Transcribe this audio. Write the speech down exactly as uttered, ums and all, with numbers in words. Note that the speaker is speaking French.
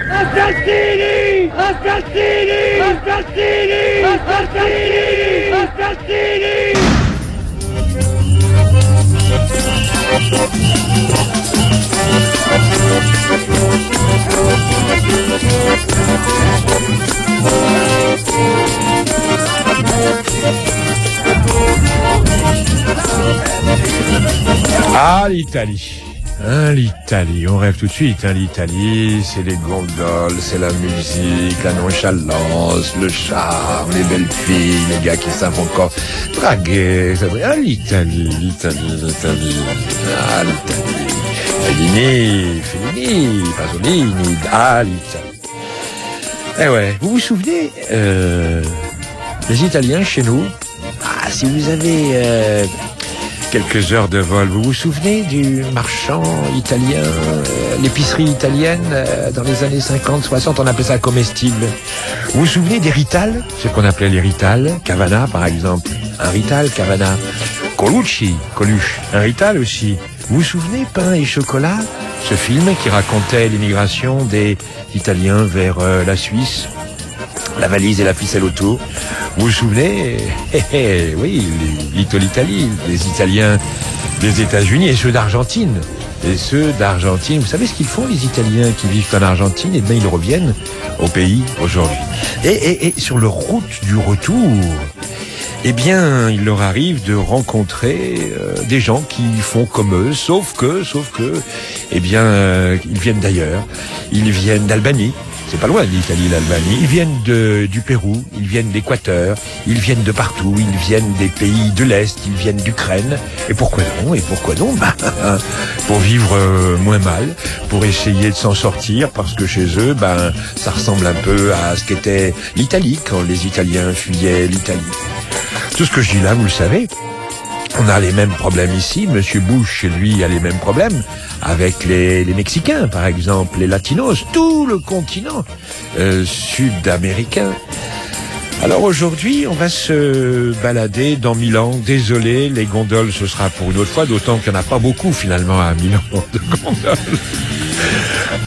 Assassini! Assassini! Assassini! Assassini! Assassini! Ah, l'Italie. Hein, l'Italie, on rêve tout de suite, hein, l'Italie, c'est les gondoles, c'est la musique, la nonchalance, le charme, les belles filles, les gars qui savent encore draguer, ça ah, l'Italie, l'Italie, l'Italie, ah, l'Italie, Fellini, Fellini, Pasolini, ah, l'Italie. Eh ouais, vous vous souvenez, euh, les Italiens chez nous, ah, si vous avez, euh, quelques heures de vol. Vous vous souvenez du marchand italien, euh, l'épicerie italienne euh, dans les années cinquante, soixante, on appelait ça comestible. Vous vous souvenez des Rital, ce qu'on appelait les Rital, Cavana par exemple, un Rital, Cavana, Colucci, Coluche, un Rital aussi. Vous vous souvenez Pain et chocolat, ce film qui racontait l'immigration des Italiens vers euh, la Suisse, la valise et la ficelle autour. Vous vous souvenez, eh, eh, oui, l'Italie, les Italiens des États-Unis et ceux d'Argentine. Et ceux d'Argentine, vous savez ce qu'ils font, les Italiens qui vivent en Argentine? Eh bien, ils reviennent au pays aujourd'hui. Et, et, et sur leur route du retour, eh bien, il leur arrive de rencontrer euh, des gens qui font comme eux, sauf que, sauf que, eh bien, euh, ils viennent d'ailleurs. Ils viennent d'Albanie. C'est pas loin l'Italie, l'Albanie. Ils viennent de, du Pérou, ils viennent d'Équateur, ils viennent de partout, ils viennent des pays de l'Est, ils viennent d'Ukraine. Et pourquoi non? Et pourquoi non? Bah, pour vivre euh, moins mal, pour essayer de s'en sortir, parce que chez eux, ben, ça ressemble un peu à ce qu'était l'Italie quand les Italiens fuyaient l'Italie. Tout ce que je dis là, vous le savez. On a les mêmes problèmes ici. Monsieur Bush, lui, a les mêmes problèmes avec les, les Mexicains, par exemple, les Latinos, tout le continent euh, sud-américain. Alors aujourd'hui, on va se balader dans Milan. Désolé, les gondoles, ce sera pour une autre fois, d'autant qu'il n'y en a pas beaucoup finalement à Milan de gondoles.